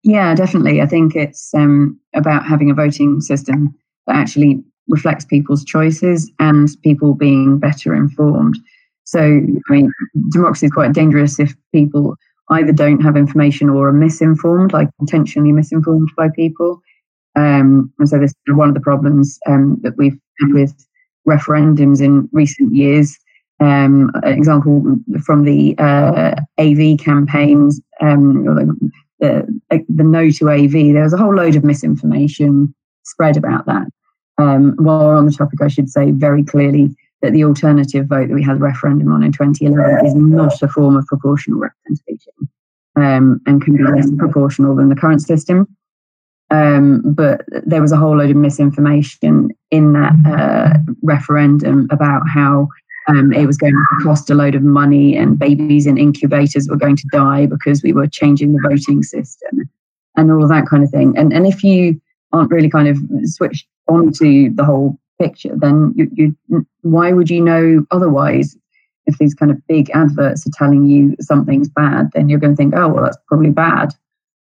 Yeah, definitely. I think it's about having a voting system that actually reflects people's choices and people being better informed. So, I mean, democracy is quite dangerous if people either don't have information or are misinformed, like intentionally misinformed by people. And so this is one of the problems that we've had with referendums in recent years. An example from the AV campaigns, the no to AV, there was a whole load of misinformation spread about that. While we're on the topic, I should say very clearly that the alternative vote that we had a referendum on in 2011 is not a form of proportional representation, and can be less proportional than the current system. But there was a whole load of misinformation in that referendum about how it was going to cost a load of money and babies in incubators were going to die because we were changing the voting system and all of that kind of thing. And if you aren't really kind of switched onto the whole picture, then why would you know otherwise? If these kind of big adverts are telling you something's bad, then you're going to think, oh, well, that's probably bad.